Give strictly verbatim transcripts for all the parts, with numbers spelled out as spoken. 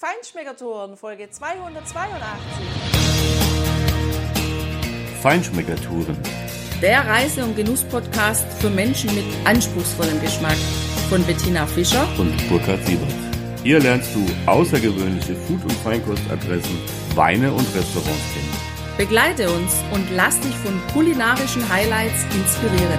Feinschmeckertouren, Folge zweihundertzweiundachtzig. Feinschmeckertouren. Der Reise- und Genuss-Podcast für Menschen mit anspruchsvollem Geschmack von Bettina Fischer und Burkhard Siebert. Hier lernst du außergewöhnliche Food- und Feinkostadressen, Weine und Restaurants kennen. Begleite uns und lass dich von kulinarischen Highlights inspirieren.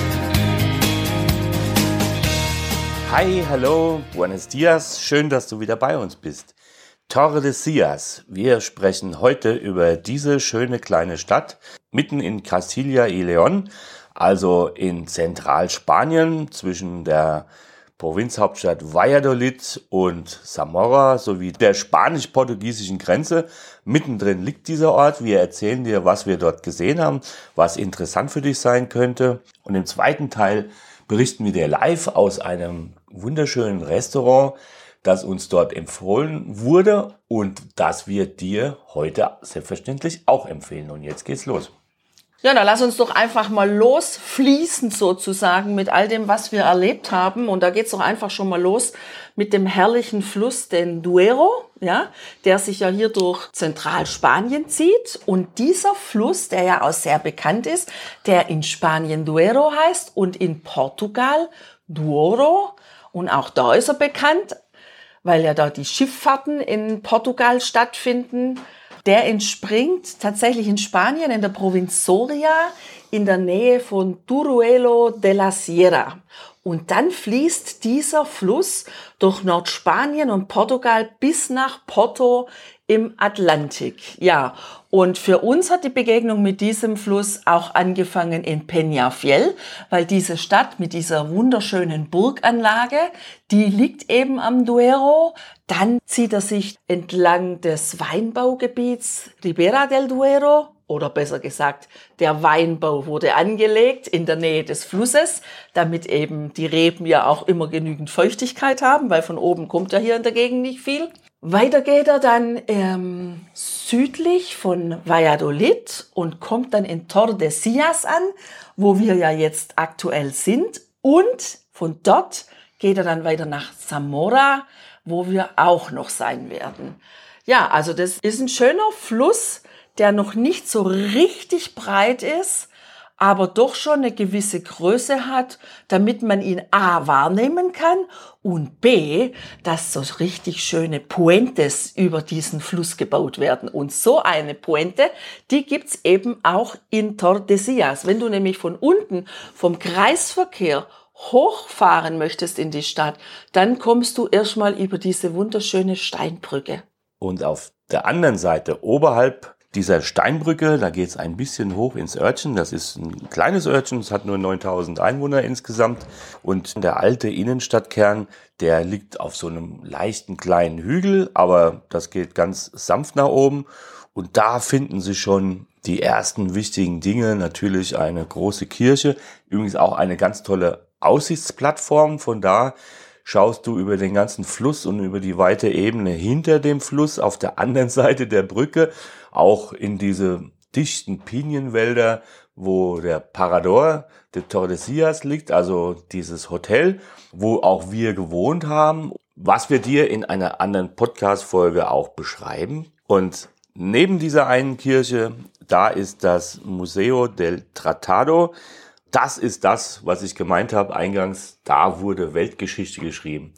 Hi, hallo, buenos dias, schön, dass du wieder bei uns bist. Tordesillas. Wir sprechen heute über diese schöne kleine Stadt mitten in Castilla y León, also in Zentralspanien zwischen der Provinzhauptstadt Valladolid und Zamora sowie der spanisch-portugiesischen Grenze. Mittendrin liegt dieser Ort. Wir erzählen dir, was wir dort gesehen haben, was interessant für dich sein könnte. Und im zweiten Teil berichten wir dir live aus einem wunderschönen Restaurant, das uns dort empfohlen wurde und das wir dir heute selbstverständlich auch empfehlen. Und jetzt geht's los. Ja, dann lass uns doch einfach mal losfließen sozusagen mit all dem, was wir erlebt haben. Und da geht's doch einfach schon mal los mit dem herrlichen Fluss, den Duero, ja, der sich ja hier durch Zentralspanien zieht. Und dieser Fluss, der ja auch sehr bekannt ist, der in Spanien Duero heißt und in Portugal Douro. Und auch da ist er bekannt, weil ja da die Schifffahrten in Portugal stattfinden. Der entspringt tatsächlich in Spanien, in der Provinz Soria, in der Nähe von Teruel de la Sierra. Und dann fließt dieser Fluss durch Nordspanien und Portugal bis nach Porto im Atlantik. Ja, und für uns hat die Begegnung mit diesem Fluss auch angefangen in Peñafiel, weil diese Stadt mit dieser wunderschönen Burganlage, die liegt eben am Duero. Dann zieht er sich entlang des Weinbaugebiets Ribera del Duero, oder besser gesagt, der Weinbau wurde angelegt in der Nähe des Flusses, damit eben die Reben ja auch immer genügend Feuchtigkeit haben, weil von oben kommt ja hier in der Gegend nicht viel. Weiter geht er dann ähm, südlich von Valladolid und kommt dann in Tordesillas an, wo wir ja jetzt aktuell sind. Und von dort geht er dann weiter nach Zamora, wo wir auch noch sein werden. Ja, also das ist ein schöner Fluss, der noch nicht so richtig breit ist, aber doch schon eine gewisse Größe hat, damit man ihn A wahrnehmen kann und B, dass so richtig schöne Puentes über diesen Fluss gebaut werden. Und so eine Puente, die gibt's eben auch in Tordesillas. Wenn du nämlich von unten vom Kreisverkehr hochfahren möchtest in die Stadt, dann kommst du erstmal über diese wunderschöne Steinbrücke. Und auf der anderen Seite, oberhalb dieser Steinbrücke, da geht es ein bisschen hoch ins Örtchen. Das ist ein kleines Örtchen, es hat nur neuntausend Einwohner insgesamt. Und der alte Innenstadtkern, der liegt auf so einem leichten kleinen Hügel, aber das geht ganz sanft nach oben. Und da finden sich schon die ersten wichtigen Dinge, natürlich eine große Kirche, übrigens auch eine ganz tolle Aussichtsplattform. Von da schaust du über den ganzen Fluss und über die weite Ebene hinter dem Fluss auf der anderen Seite der Brücke auch in diese dichten Pinienwälder, wo der Parador de Tordesillas liegt, also dieses Hotel, wo auch wir gewohnt haben, was wir dir in einer anderen Podcast-Folge auch beschreiben. Und neben dieser einen Kirche, da ist das Museo del Tratado. Das ist das, was ich gemeint habe eingangs, da wurde Weltgeschichte geschrieben.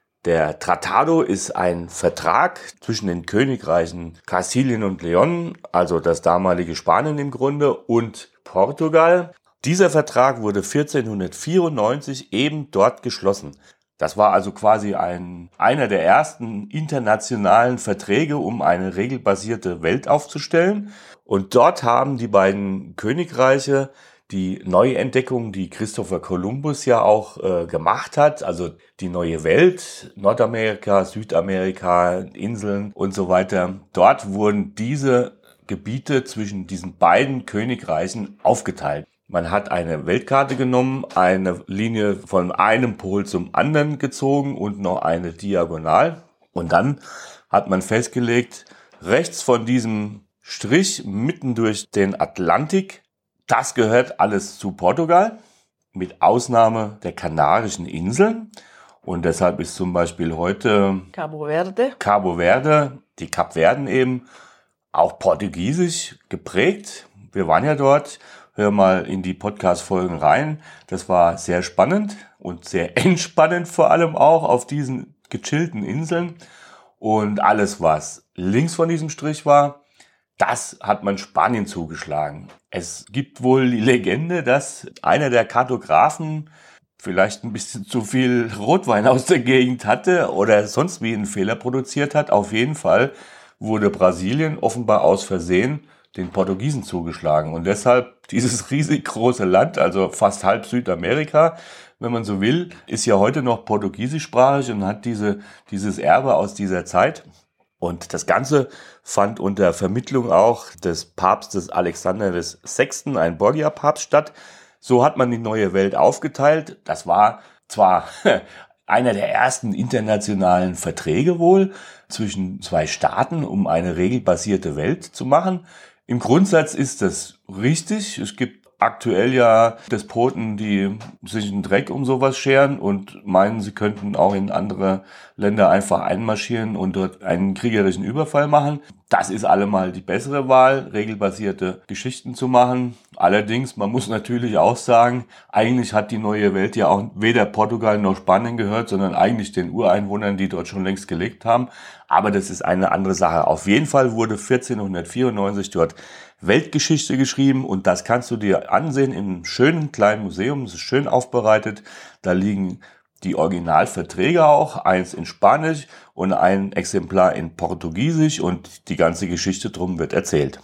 Der Tratado ist ein Vertrag zwischen den Königreichen Kastilien und León, also das damalige Spanien im Grunde, und Portugal. Dieser Vertrag wurde vierzehnhundertvierundneunzig eben dort geschlossen. Das war also quasi ein, einer der ersten internationalen Verträge, um eine regelbasierte Welt aufzustellen. Und dort haben die beiden Königreiche die Neuentdeckung, die Christopher Columbus ja auch äh, gemacht hat, also die neue Welt, Nordamerika, Südamerika, Inseln und so weiter. Dort wurden diese Gebiete zwischen diesen beiden Königreichen aufgeteilt. Man hat eine Weltkarte genommen, eine Linie von einem Pol zum anderen gezogen und noch eine Diagonal. Und dann hat man festgelegt, rechts von diesem Strich mitten durch den Atlantik, das gehört alles zu Portugal, mit Ausnahme der Kanarischen Inseln. Und deshalb ist zum Beispiel heute Cabo Verde. Cabo Verde, die Kapverden eben, auch portugiesisch geprägt. Wir waren ja dort, hör mal in die Podcast-Folgen rein. Das war sehr spannend und sehr entspannend vor allem auch auf diesen gechillten Inseln. Und alles, was links von diesem Strich war, das hat man Spanien zugeschlagen. Es gibt wohl die Legende, dass einer der Kartografen vielleicht ein bisschen zu viel Rotwein aus der Gegend hatte oder sonst wie einen Fehler produziert hat. Auf jeden Fall wurde Brasilien offenbar aus Versehen den Portugiesen zugeschlagen. Und deshalb dieses riesig große Land, also fast halb Südamerika, wenn man so will, ist ja heute noch portugiesischsprachig und hat diese, dieses Erbe aus dieser Zeit. Und das Ganze fand unter Vermittlung auch des Papstes Alexander der Sechste., ein Borgia-Papst, statt. So hat man die neue Welt aufgeteilt. Das war zwar einer der ersten internationalen Verträge wohl zwischen zwei Staaten, um eine regelbasierte Welt zu machen. Im Grundsatz ist das richtig. Es gibt aktuell ja Despoten, die sich einen Dreck um sowas scheren und meinen, sie könnten auch in andere Länder einfach einmarschieren und dort einen kriegerischen Überfall machen. Das ist allemal die bessere Wahl, regelbasierte Geschichten zu machen. Allerdings, man muss natürlich auch sagen, eigentlich hat die neue Welt ja auch weder Portugal noch Spanien gehört, sondern eigentlich den Ureinwohnern, die dort schon längst gelebt haben. Aber das ist eine andere Sache. Auf jeden Fall wurde vierzehnhundertvierundneunzig dort Weltgeschichte geschrieben und das kannst du dir ansehen im schönen kleinen Museum. Es ist schön aufbereitet. Da liegen die Originalverträge auch, eins in Spanisch und ein Exemplar in Portugiesisch und die ganze Geschichte drum wird erzählt.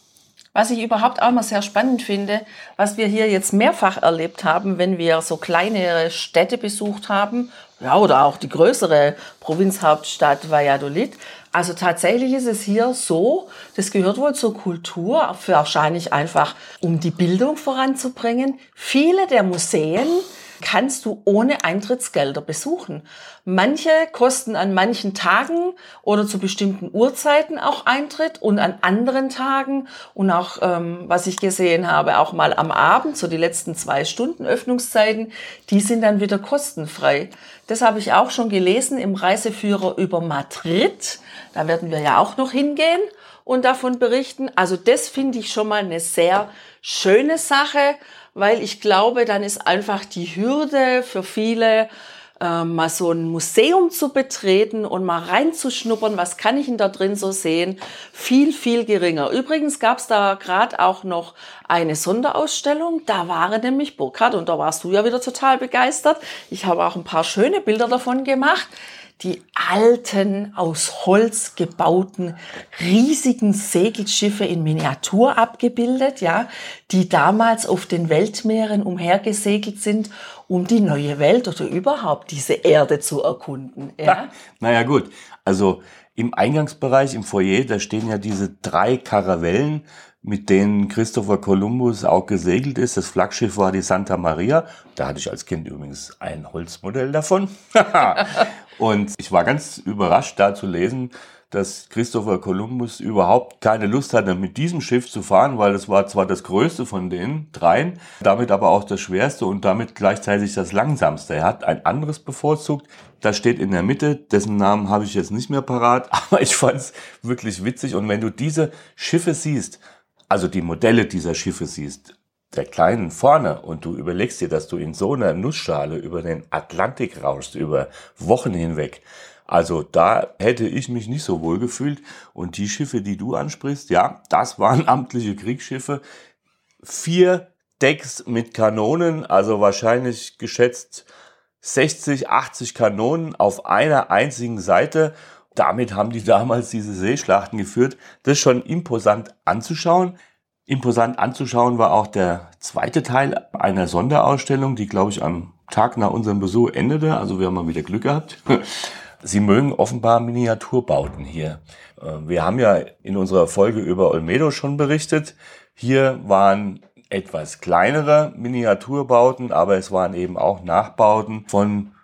Was ich überhaupt auch mal sehr spannend finde, was wir hier jetzt mehrfach erlebt haben, wenn wir so kleinere Städte besucht haben, ja, oder auch die größere Provinzhauptstadt Valladolid. Also tatsächlich ist es hier so, das gehört wohl zur Kultur, für wahrscheinlich einfach, um die Bildung voranzubringen. Viele der Museen kannst du ohne Eintrittsgelder besuchen. Manche kosten an manchen Tagen oder zu bestimmten Uhrzeiten auch Eintritt und an anderen Tagen und auch, ähm, was ich gesehen habe, auch mal am Abend, so die letzten zwei Stunden Öffnungszeiten, die sind dann wieder kostenfrei. Das habe ich auch schon gelesen im Reiseführer über Madrid. Da werden wir ja auch noch hingehen und davon berichten. Also das finde ich schon mal eine sehr schöne Sache, weil ich glaube, dann ist einfach die Hürde für viele, äh, mal so ein Museum zu betreten und mal reinzuschnuppern, was kann ich denn da drin so sehen, viel, viel geringer. Übrigens gab es da gerade auch noch eine Sonderausstellung, da waren nämlich Burkhard, und da warst du ja wieder total begeistert. Ich habe auch ein paar schöne Bilder davon gemacht. Die alten, aus Holz gebauten, riesigen Segelschiffe in Miniatur abgebildet, ja, die damals auf den Weltmeeren umhergesegelt sind, um die neue Welt oder überhaupt diese Erde zu erkunden. Ja? Naja gut, also im Eingangsbereich, im Foyer, da stehen ja diese drei Karavellen, mit denen Christopher Columbus auch gesegelt ist. Das Flaggschiff war die Santa Maria. Da hatte ich als Kind übrigens ein Holzmodell davon. Und ich war ganz überrascht, da zu lesen, dass Christopher Columbus überhaupt keine Lust hatte, mit diesem Schiff zu fahren, weil es war zwar das größte von den dreien, damit aber auch das schwerste und damit gleichzeitig das langsamste. Er hat ein anderes bevorzugt. Das steht in der Mitte, dessen Namen habe ich jetzt nicht mehr parat, aber ich fand es wirklich witzig. Und wenn du diese Schiffe siehst, also die Modelle dieser Schiffe siehst, der kleinen vorne, und du überlegst dir, dass du in so einer Nussschale über den Atlantik rauschst, über Wochen hinweg. Also da hätte ich mich nicht so wohl gefühlt. Und die Schiffe, die du ansprichst, ja, das waren amtliche Kriegsschiffe. Vier Decks mit Kanonen, also wahrscheinlich geschätzt sechzig, achtzig Kanonen auf einer einzigen Seite. Damit haben die damals diese Seeschlachten geführt. Das ist schon imposant anzuschauen. Imposant anzuschauen war auch der zweite Teil einer Sonderausstellung, die, glaube ich, am Tag nach unserem Besuch endete. Also wir haben mal wieder Glück gehabt. Sie mögen offenbar Miniaturbauten hier. Wir haben ja in unserer Folge über Olmedo schon berichtet. Hier waren etwas kleinere Miniaturbauten, aber es waren eben auch Nachbauten von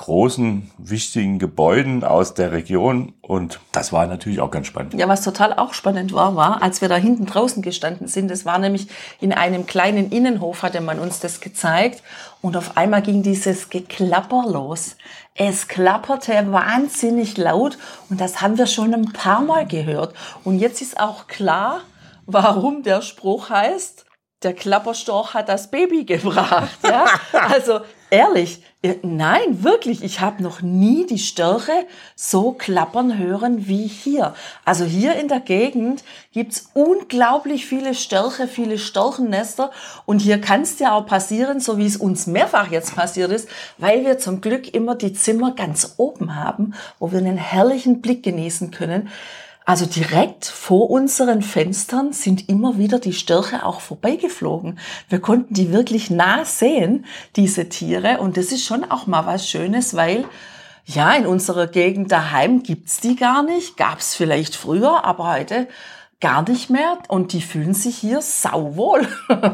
großen, wichtigen Gebäuden aus der Region. Und das war natürlich auch ganz spannend. Ja, was total auch spannend war, war, als wir da hinten draußen gestanden sind, das war nämlich in einem kleinen Innenhof, hatte man uns das gezeigt. Und auf einmal ging dieses Geklapper los. Es klapperte wahnsinnig laut und das haben wir schon ein paar Mal gehört. Und jetzt ist auch klar, warum der Spruch heißt, der Klapperstorch hat das Baby gebracht. Ja? Also ehrlich, nein, wirklich, ich habe noch nie die Störche so klappern hören wie hier. Also hier in der Gegend gibt's unglaublich viele Störche, viele Storchennester. Und hier kann es ja auch passieren, so wie es uns mehrfach jetzt passiert ist, weil wir zum Glück immer die Zimmer ganz oben haben, wo wir einen herrlichen Blick genießen können. Also direkt vor unseren Fenstern sind immer wieder die Störche auch vorbeigeflogen. Wir konnten die wirklich nah sehen, diese Tiere. Und das ist schon auch mal was Schönes, weil ja, in unserer Gegend daheim gibt's die gar nicht. Gab's vielleicht früher, aber heute gar nicht mehr. Und die fühlen sich hier sauwohl.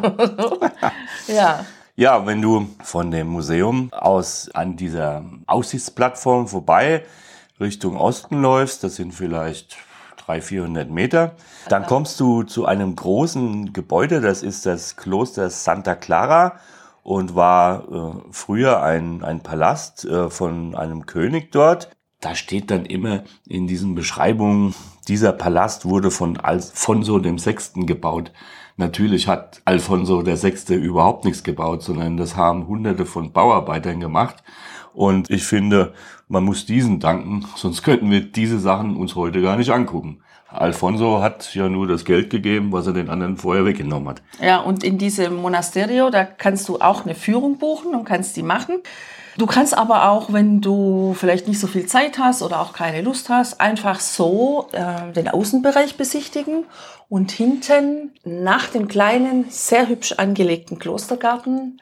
Ja. Ja, wenn du von dem Museum aus an dieser Aussichtsplattform vorbei Richtung Osten läufst, das sind vielleicht dreihundert, vierhundert Meter. Dann kommst du zu einem großen Gebäude, das ist das Kloster Santa Clara und war äh, früher ein, ein Palast äh, von einem König dort. Da steht dann immer in diesen Beschreibungen, dieser Palast wurde von Alfonso dem Sechsten gebaut. Natürlich hat Alfonso der Sechste überhaupt nichts gebaut, sondern das haben Hunderte von Bauarbeitern gemacht. Und ich finde, man muss diesen danken, sonst könnten wir diese Sachen uns heute gar nicht angucken. Alfonso hat ja nur das Geld gegeben, was er den anderen vorher weggenommen hat. Ja, und in diesem Monasterio, da kannst du auch eine Führung buchen und kannst die machen. Du kannst aber auch, wenn du vielleicht nicht so viel Zeit hast oder auch keine Lust hast, einfach so äh, den Außenbereich besichtigen und hinten nach dem kleinen, sehr hübsch angelegten Klostergarten,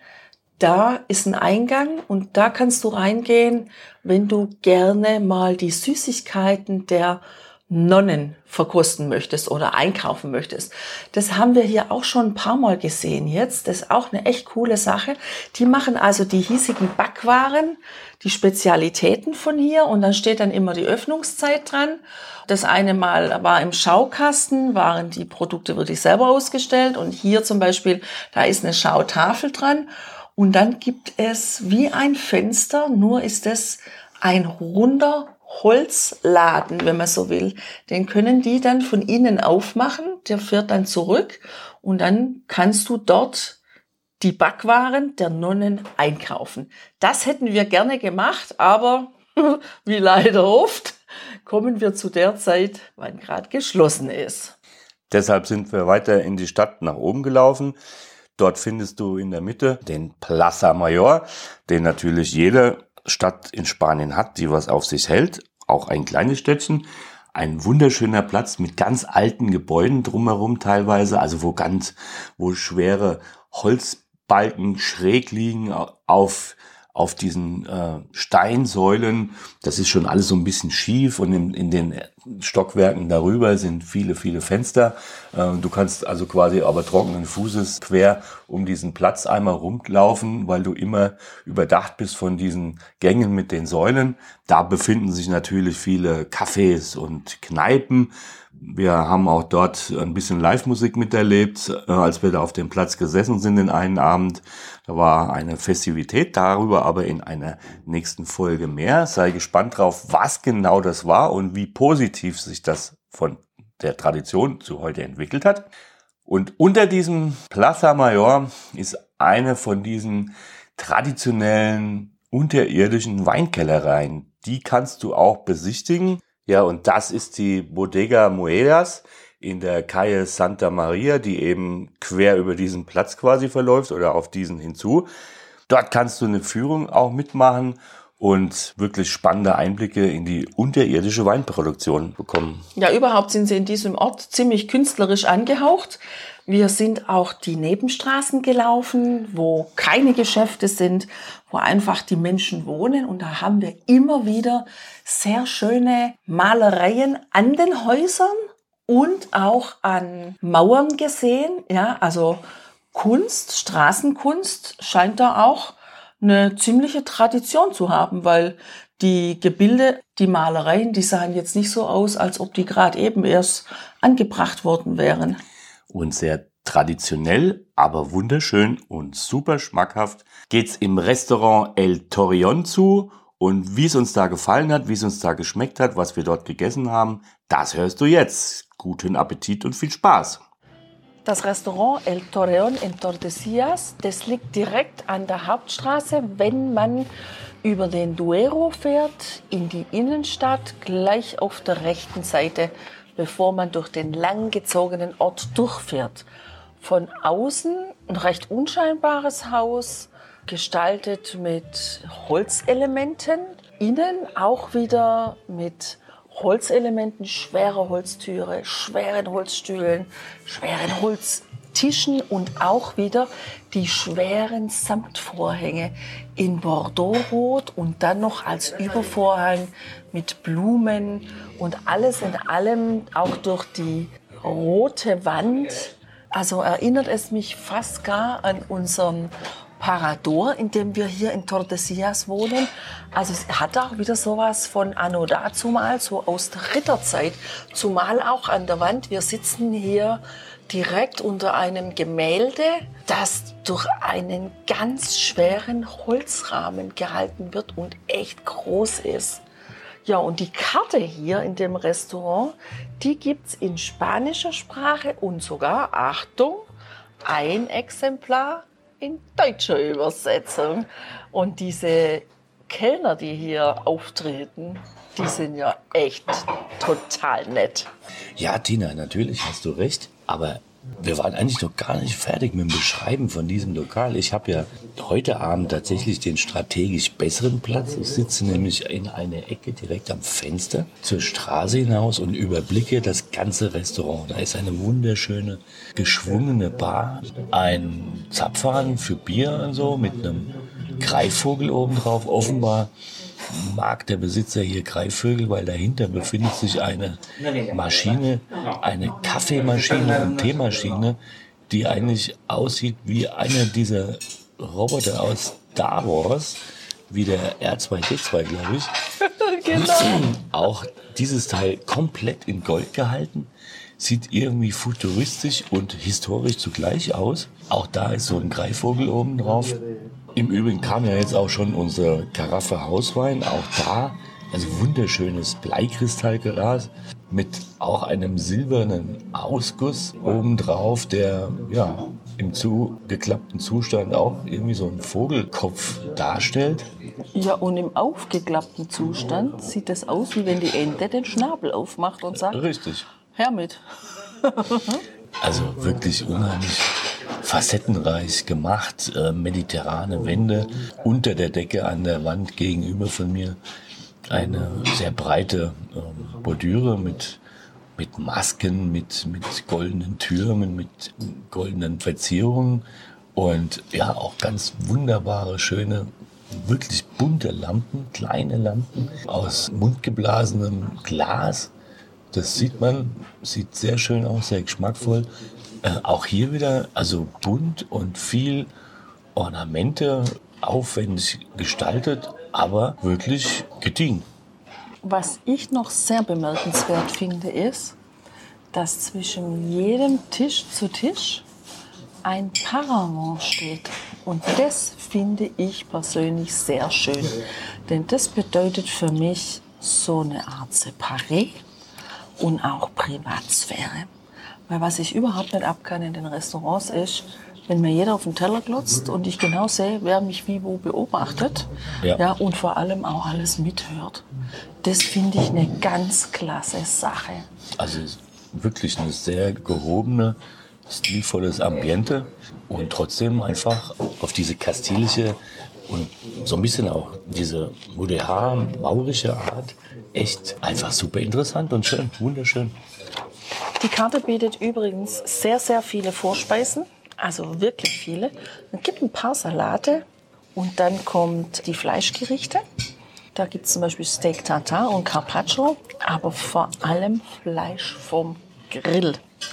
da ist ein Eingang und da kannst du reingehen, wenn du gerne mal die Süßigkeiten der Nonnen verkosten möchtest oder einkaufen möchtest. Das haben wir hier auch schon ein paar Mal gesehen jetzt. Das ist auch eine echt coole Sache. Die machen also die hiesigen Backwaren, die Spezialitäten von hier und dann steht dann immer die Öffnungszeit dran. Das eine Mal war im Schaukasten, waren die Produkte wirklich selber ausgestellt und hier zum Beispiel, da ist eine Schautafel dran. Und dann gibt es wie ein Fenster, nur ist es ein runder Holzladen, wenn man so will. Den können die dann von innen aufmachen, der fährt dann zurück und dann kannst du dort die Backwaren der Nonnen einkaufen. Das hätten wir gerne gemacht, aber wie leider oft, kommen wir zu der Zeit, wann gerade geschlossen ist. Deshalb sind wir weiter in die Stadt nach oben gelaufen. Dort findest du in der Mitte den Plaza Mayor, den natürlich jede Stadt in Spanien hat, die was auf sich hält. Auch ein kleines Städtchen. Ein wunderschöner Platz mit ganz alten Gebäuden drumherum teilweise, also wo ganz, wo schwere Holzbalken schräg liegen auf auf diesen äh, Steinsäulen. Das ist schon alles so ein bisschen schief und in, in den Stockwerken darüber sind viele, viele Fenster. Äh, du kannst also quasi aber trockenen Fußes quer um diesen Platz einmal rumlaufen, weil du immer überdacht bist von diesen Gängen mit den Säulen. Da befinden sich natürlich viele Cafés und Kneipen. Wir haben auch dort ein bisschen Live-Musik miterlebt, äh, als wir da auf dem Platz gesessen sind in einen Abend. Da war eine Festivität, darüber aber in einer nächsten Folge mehr. Sei gespannt drauf, was genau das war und wie positiv sich das von der Tradition zu heute entwickelt hat. Und unter diesem Plaza Mayor ist eine von diesen traditionellen unterirdischen Weinkellereien. Die kannst du auch besichtigen. Ja, und das ist die Bodega Moedas in der Calle Santa Maria, die eben quer über diesen Platz quasi verläuft oder auf diesen hinzu. Dort kannst du eine Führung auch mitmachen und wirklich spannende Einblicke in die unterirdische Weinproduktion bekommen. Ja, überhaupt sind sie in diesem Ort ziemlich künstlerisch angehaucht. Wir sind auch die Nebenstraßen gelaufen, wo keine Geschäfte sind, wo einfach die Menschen wohnen. Und da haben wir immer wieder sehr schöne Malereien an den Häusern und auch an Mauern gesehen. Ja, also Kunst, Straßenkunst scheint da auch eine ziemliche Tradition zu haben, weil die Gebilde, die Malereien, die sahen jetzt nicht so aus, als ob die gerade eben erst angebracht worden wären. Und sehr traditionell, aber wunderschön und super schmackhaft geht's im Restaurant El Torreón zu. Und wie es uns da gefallen hat, wie es uns da geschmeckt hat, was wir dort gegessen haben, das hörst du jetzt. Guten Appetit und viel Spaß. Das Restaurant El Torreón in Tordesillas, das liegt direkt an der Hauptstraße, wenn man über den Duero fährt, in die Innenstadt, gleich auf der rechten Seite, bevor man durch den langgezogenen Ort durchfährt. Von außen ein recht unscheinbares Haus, gestaltet mit Holzelementen, innen auch wieder mit Holzelementen, schwere Holztüre, schweren Holzstühlen, schweren Holztischen und auch wieder die schweren Samtvorhänge in Bordeauxrot und dann noch als Übervorhang mit Blumen und alles in allem auch durch die rote Wand. Also erinnert es mich fast gar an unseren Parador, in dem wir hier in Tordesillas wohnen. Also es hat auch wieder sowas von Anno dazumal, so aus der Ritterzeit. Zumal auch an der Wand, wir sitzen hier direkt unter einem Gemälde, das durch einen ganz schweren Holzrahmen gehalten wird und echt groß ist. Ja, und die Karte hier in dem Restaurant, die gibt's in spanischer Sprache und sogar, Achtung, ein Exemplar in deutscher Übersetzung. Und diese Kellner, die hier auftreten, die sind ja echt total nett. Ja, Tina, natürlich hast du recht, aber wir waren eigentlich noch gar nicht fertig mit dem Beschreiben von diesem Lokal. Ich habe ja heute Abend tatsächlich den strategisch besseren Platz. Ich sitze nämlich in einer Ecke direkt am Fenster zur Straße hinaus und überblicke das ganze Restaurant. Da ist eine wunderschöne, geschwungene Bar, ein Zapfhahn für Bier und so mit einem Greifvogel oben drauf. Offenbar mag der Besitzer hier Greifvögel, weil dahinter befindet sich eine Maschine, eine Kaffeemaschine und Teemaschine, die eigentlich aussieht wie einer dieser Roboter aus Star Wars, wie der R zwei D zwei, glaube ich. Genau. Auch dieses Teil komplett in Gold gehalten, sieht irgendwie futuristisch und historisch zugleich aus. Auch da ist so ein Greifvogel oben drauf. Im Übrigen kam ja jetzt auch schon unsere Karaffe Hauswein, auch da, also wunderschönes Bleikristallglas mit auch einem silbernen Ausguss obendrauf, der ja im zugeklappten Zustand auch irgendwie so einen Vogelkopf darstellt. Ja, und im aufgeklappten Zustand sieht es aus, wie wenn die Ente den Schnabel aufmacht und sagt, richtig, her mit. Also wirklich unheimlich facettenreich gemacht, äh, mediterrane Wände, unter der Decke an der Wand gegenüber von mir eine sehr breite äh, Bordüre mit, mit Masken, mit, mit goldenen Türmen, mit goldenen Verzierungen und ja auch ganz wunderbare, schöne, wirklich bunte Lampen, kleine Lampen aus mundgeblasenem Glas. Das sieht man, sieht sehr schön aus, sehr geschmackvoll. Äh, auch hier wieder, also bunt und viel Ornamente, aufwendig gestaltet, aber wirklich gediegen. Was ich noch sehr bemerkenswert finde, ist, dass zwischen jedem Tisch zu Tisch ein Paravent steht. Und das finde ich persönlich sehr schön. Denn das bedeutet für mich so eine Art Separé und auch Privatsphäre. Weil was ich überhaupt nicht abkann in den Restaurants ist, wenn mir jeder auf den Teller glotzt und ich genau sehe, wer mich wie wo beobachtet, ja. Ja, und vor allem auch alles mithört. Das finde ich eine ganz klasse Sache. Also wirklich eine sehr gehobene, stilvolles Ambiente und trotzdem einfach auf diese kastilische und so ein bisschen auch diese moderne, maurische Art echt einfach super interessant und schön, wunderschön. Die Karte bietet übrigens sehr, sehr viele Vorspeisen, also wirklich viele. Es gibt ein paar Salate und dann kommt die Fleischgerichte. Da gibt es zum Beispiel Steak Tartare und Carpaccio, aber vor allem Fleisch vom Grill.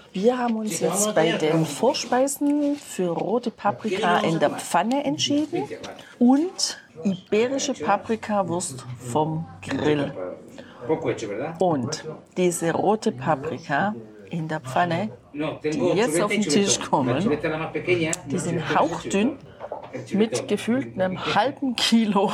Wir haben uns jetzt bei den Vorspeisen für rote Paprika in der Pfanne entschieden und iberische Paprikawurst vom Grill. Und diese rote Paprika in der Pfanne, die jetzt auf den Tisch kommen, die sind hauchdünn mit gefühlt einem halben Kilo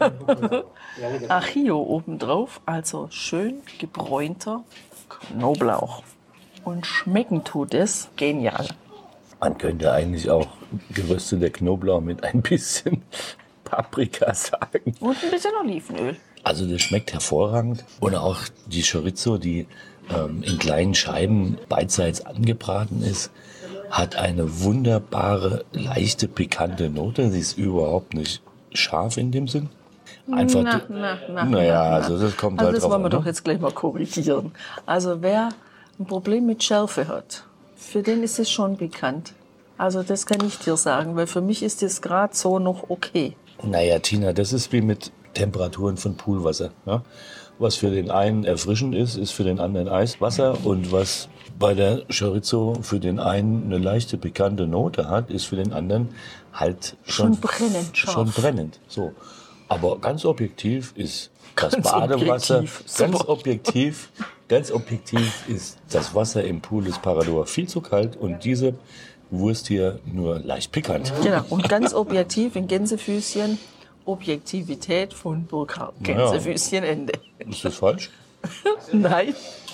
Achio obendrauf, also schön gebräunter Knoblauch. Und schmecken tut es genial. Man könnte eigentlich auch gerösteter Knoblauch mit ein bisschen Paprika sagen. Und ein bisschen Olivenöl. Also das schmeckt hervorragend. Und auch die Chorizo, die ähm, in kleinen Scheiben beidseits angebraten ist, hat eine wunderbare, leichte, pikante Note. Sie ist überhaupt nicht scharf in dem Sinn. Einfach, na, na, na, naja, na, na. also das kommt also halt das drauf wollen wir an. doch jetzt gleich mal korrigieren. Also wer ein Problem mit Schärfe hat, für den ist es schon bekannt. Also das kann ich dir sagen, weil für mich ist es gerade so noch okay. Naja, Tina, das ist wie mit Temperaturen von Poolwasser. Ja? Was für den einen erfrischend ist, ist für den anderen Eiswasser. Und was bei der Chorizo für den einen eine leichte, pikante Note hat, ist für den anderen halt schon, Schon brennend scharf. Schon brennend. So. Aber ganz objektiv ist das Ganz Badewasser, objektiv. ganz Super. objektiv, ganz objektiv ist das Wasser im Pool des Parador viel zu kalt und diese Wurst hier nur leicht pikant. Genau. Und ganz objektiv in Gänsefüßchen, Objektivität von Burkhardt. Gänsefüßchen, Ende. Ist das falsch? Nein.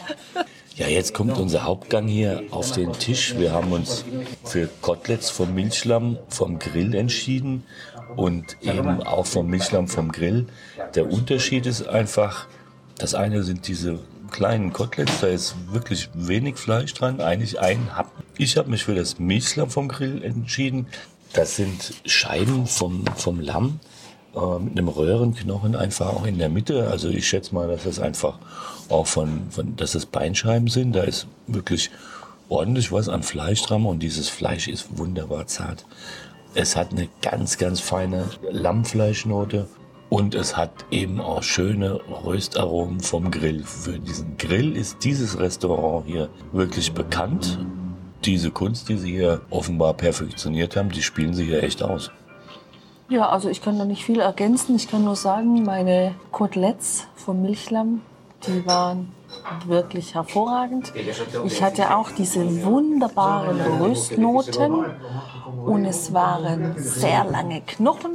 Ja, jetzt kommt unser Hauptgang hier auf den Tisch. Wir haben uns für Koteletts vom Milchlamm vom Grill entschieden und eben auch vom Milchlamm vom Grill. Der Unterschied ist einfach, das eine sind diese kleinen Koteletts, da ist wirklich wenig Fleisch dran, eigentlich ein Happen. Ich habe mich für das Milchlamm vom Grill entschieden. Das sind Scheiben vom, vom Lamm äh, mit einem Röhrenknochen einfach auch in der Mitte. Also ich schätze mal, dass das einfach auch von, von dass das Beinscheiben sind. Da ist wirklich ordentlich was an Fleisch dran und dieses Fleisch ist wunderbar zart. Es hat eine ganz, ganz feine Lammfleischnote. Und es hat eben auch schöne Röstaromen vom Grill. Für diesen Grill ist dieses Restaurant hier wirklich bekannt. Diese Kunst, die sie hier offenbar perfektioniert haben, die spielen sie hier echt aus. Ja, also ich kann da nicht viel ergänzen. Ich kann nur sagen, meine Koteletts vom Milchlamm, die waren wirklich hervorragend. Ich hatte auch diese wunderbaren Röstnoten und es waren sehr lange Knochen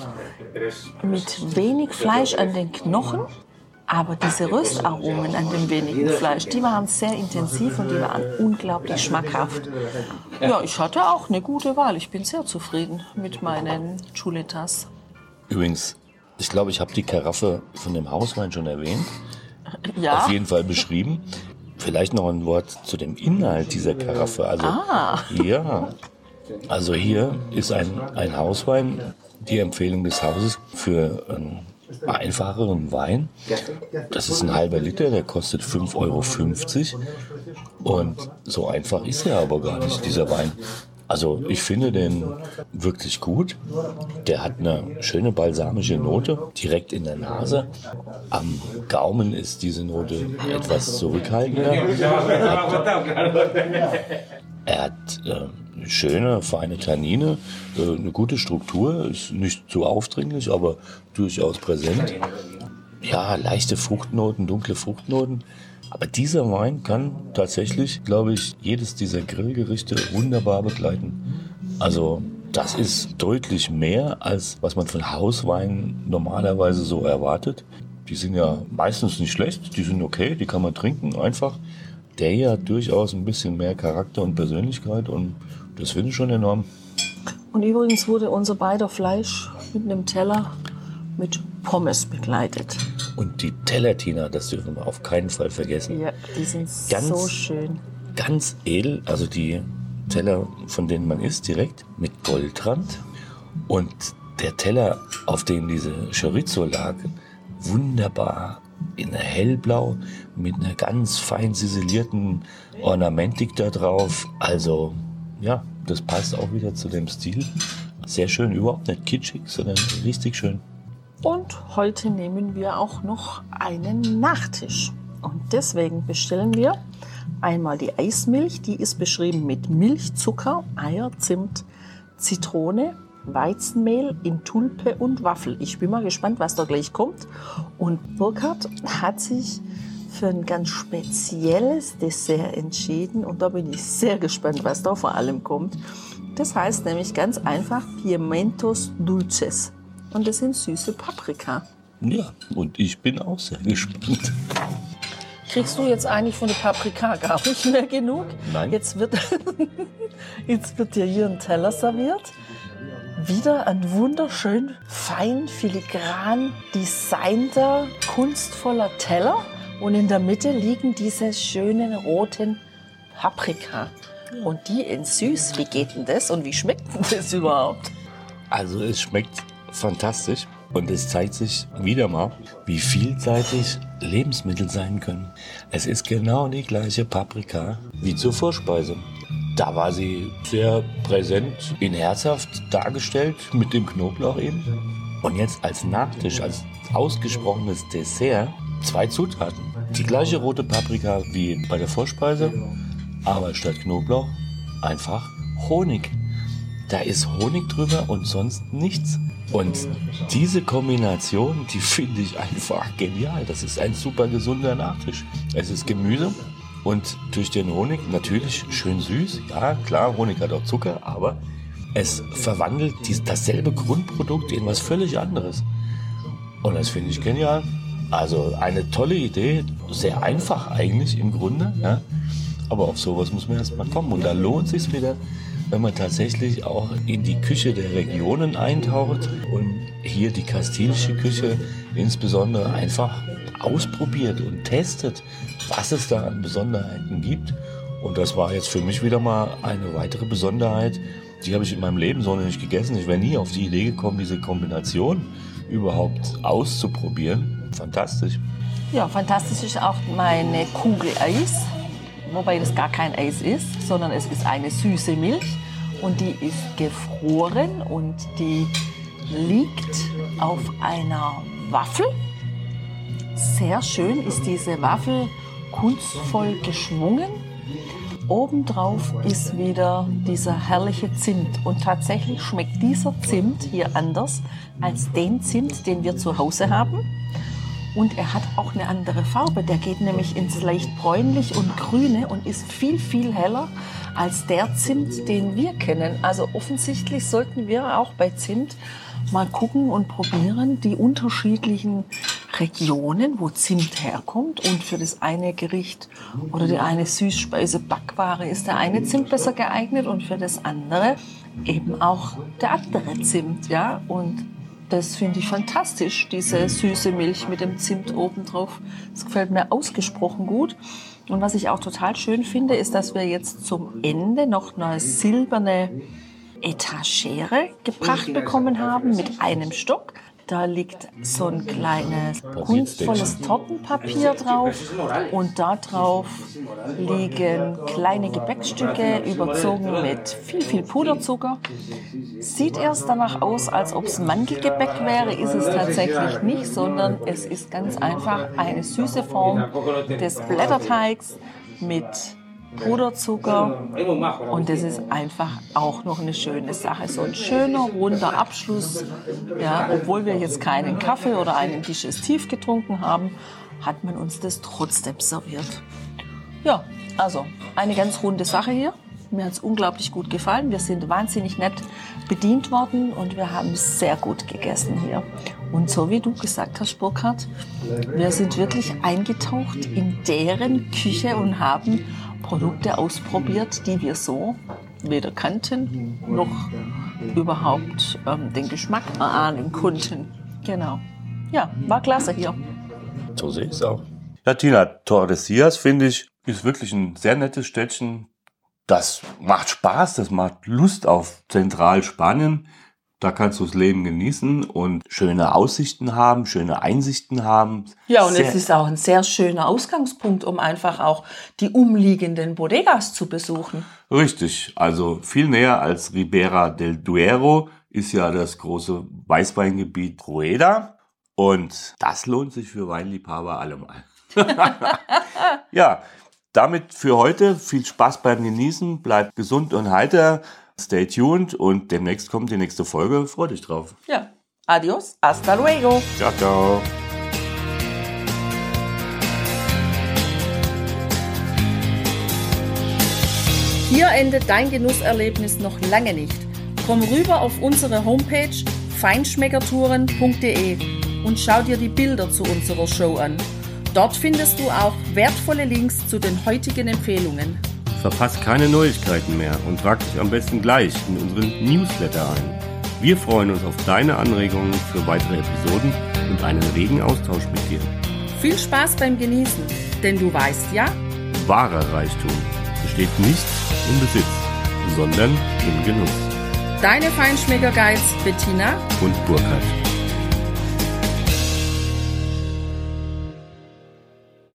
mit wenig Fleisch an den Knochen. Aber diese Röstaromen an dem wenigen Fleisch, die waren sehr intensiv und die waren unglaublich schmackhaft. Ja, ich hatte auch eine gute Wahl. Ich bin sehr zufrieden mit meinen Chuletas. Übrigens, ich glaube, ich habe die Karaffe von dem Hauswein schon erwähnt. Ja. Auf jeden Fall beschrieben. Vielleicht noch ein Wort zu dem Inhalt dieser Karaffe. Also, Ah. Ja, also hier ist ein, ein Hauswein, die Empfehlung des Hauses für einen einfacheren Wein. Das ist ein halber Liter, der kostet fünf Euro fünfzig. Und so einfach ist er aber gar nicht, dieser Wein. Also ich finde den wirklich gut. Der hat eine schöne balsamische Note direkt in der Nase. Am Gaumen ist diese Note etwas zurückhaltender. Er hat, er hat äh, schöne, feine Tannine, äh, eine gute Struktur, ist nicht zu aufdringlich, aber durchaus präsent. Ja, leichte Fruchtnoten, dunkle Fruchtnoten. Aber dieser Wein kann tatsächlich, glaube ich, jedes dieser Grillgerichte wunderbar begleiten. Also das ist deutlich mehr, als was man von Hausweinen normalerweise so erwartet. Die sind ja meistens nicht schlecht, die sind okay, die kann man trinken einfach. Der hier hat durchaus ein bisschen mehr Charakter und Persönlichkeit und das finde ich schon enorm. Und übrigens wurde unser beider Fleisch mit einem Teller mit Pommes begleitet. Und die Teller, Tina, das dürfen wir auf keinen Fall vergessen. Ja, die sind Ganz so schön. Ganz edel, also die Teller, von denen man isst, direkt mit Goldrand. Und der Teller, auf dem diese Chorizo lag, wunderbar in hellblau mit einer ganz fein ziselierten Ornamentik da drauf. Also ja, das passt auch wieder zu dem Stil. Sehr schön, überhaupt nicht kitschig, sondern richtig schön. Und heute nehmen wir auch noch einen Nachtisch. Und deswegen bestellen wir einmal die Eismilch. Die ist beschrieben mit Milch, Zucker, Eier, Zimt, Zitrone, Weizenmehl in Tulpe und Waffel. Ich bin mal gespannt, was da gleich kommt. Und Burkhard hat sich für ein ganz spezielles Dessert entschieden. Und da bin ich sehr gespannt, was da vor allem kommt. Das heißt nämlich ganz einfach Pimientos Dulces. Und das sind süße Paprika. Ja, und ich bin auch sehr gespannt. Kriegst du jetzt eigentlich von der Paprika gar nicht mehr genug? Nein. Jetzt wird, jetzt wird dir hier ein Teller serviert. Wieder ein wunderschön, fein, filigran designter, kunstvoller Teller. Und in der Mitte liegen diese schönen roten Paprika. Und die in süß. Wie geht denn das und wie schmeckt denn das überhaupt? Also es schmeckt fantastisch. Und es zeigt sich wieder mal, wie vielseitig Lebensmittel sein können. Es ist genau die gleiche Paprika wie zur Vorspeise. Da war sie sehr präsent, in herzhaft dargestellt mit dem Knoblauch eben. Und jetzt als Nachtisch, als ausgesprochenes Dessert, zwei Zutaten. Die gleiche rote Paprika wie bei der Vorspeise, aber statt Knoblauch einfach Honig. Da ist Honig drüber und sonst nichts. Und diese Kombination, die finde ich einfach genial. Das ist ein super gesunder Nachtisch. Es ist Gemüse und durch den Honig natürlich schön süß. Ja, klar, Honig hat auch Zucker, aber es verwandelt dies, dasselbe Grundprodukt in was völlig anderes. Und das finde ich genial. Also eine tolle Idee, sehr einfach eigentlich im Grunde. Ja? Aber auf sowas muss man erst mal kommen. Und da lohnt es sich wieder, wenn man tatsächlich auch in die Küche der Regionen eintaucht und hier die kastilische Küche insbesondere einfach ausprobiert und testet, was es da an Besonderheiten gibt. Und das war jetzt für mich wieder mal eine weitere Besonderheit, die habe ich in meinem Leben so noch nicht gegessen. Ich wäre nie auf die Idee gekommen, diese Kombination überhaupt auszuprobieren. Fantastisch. Ja, fantastisch ist auch meine Kugel Eis. Wobei das gar kein Eis ist, sondern es ist eine süße Milch und die ist gefroren und die liegt auf einer Waffel. Sehr schön ist diese Waffel kunstvoll geschwungen. Obendrauf ist wieder dieser herrliche Zimt und tatsächlich schmeckt dieser Zimt hier anders als den Zimt, den wir zu Hause haben. Und er hat auch eine andere Farbe. Der geht nämlich ins leicht bräunlich und grüne und ist viel, viel heller als der Zimt, den wir kennen. Also offensichtlich sollten wir auch bei Zimt mal gucken und probieren, die unterschiedlichen Regionen, wo Zimt herkommt. Und für das eine Gericht oder die eine Süßspeise, Backware ist der eine Zimt besser geeignet und für das andere eben auch der andere Zimt. Ja? Und das finde ich fantastisch, diese süße Milch mit dem Zimt obendrauf. Das gefällt mir ausgesprochen gut. Und was ich auch total schön finde, ist, dass wir jetzt zum Ende noch eine silberne Etagere gebracht bekommen haben mit einem Stock. Da liegt so ein kleines kunstvolles Tortenpapier drauf und da drauf liegen kleine Gebäckstücke überzogen mit viel, viel Puderzucker. Sieht erst danach aus, als ob es Mandelgebäck wäre, ist es tatsächlich nicht, sondern es ist ganz einfach eine süße Form des Blätterteigs mit Puderzucker und das ist einfach auch noch eine schöne Sache. So ein schöner, runder Abschluss. Ja, obwohl wir jetzt keinen Kaffee oder einen Digestiv getrunken haben, hat man uns das trotzdem serviert. Ja, also eine ganz runde Sache hier. Mir hat es unglaublich gut gefallen. Wir sind wahnsinnig nett bedient worden und wir haben sehr gut gegessen hier. Und so wie du gesagt hast, Burkhard, wir sind wirklich eingetaucht in deren Küche und haben Produkte ausprobiert, die wir so weder kannten noch überhaupt ähm, den Geschmack erahnen konnten. Genau. Ja, war klasse hier. So sehe ich es auch. Ja, Tina, Tordesillas, finde ich, ist wirklich ein sehr nettes Städtchen. Das macht Spaß, das macht Lust auf Zentralspanien. Da kannst du das Leben genießen und schöne Aussichten haben, schöne Einsichten haben. Ja, und sehr es ist auch ein sehr schöner Ausgangspunkt, um einfach auch die umliegenden Bodegas zu besuchen. Richtig, also viel näher als Ribera del Duero ist ja das große Weißweingebiet Rueda. Und das lohnt sich für Weinliebhaber allemal. Ja, damit für heute viel Spaß beim Genießen, bleibt gesund und heiter, stay tuned und demnächst kommt die nächste Folge. Freu dich drauf. Ja, adios, hasta luego. Ciao, ciao. Hier endet dein Genusserlebnis noch lange nicht. Komm rüber auf unsere Homepage feinschmeckertouren punkt de und schau dir die Bilder zu unserer Show an. Dort findest du auch wertvolle Links zu den heutigen Empfehlungen. Verpass keine Neuigkeiten mehr und trag dich am besten gleich in unseren Newsletter ein. Wir freuen uns auf deine Anregungen für weitere Episoden und einen regen Austausch mit dir. Viel Spaß beim Genießen, denn du weißt ja, Wahrer Reichtum besteht nicht im Besitz, sondern im Genuss. deine Feinschmecker-Guides Bettina Und Burkhard.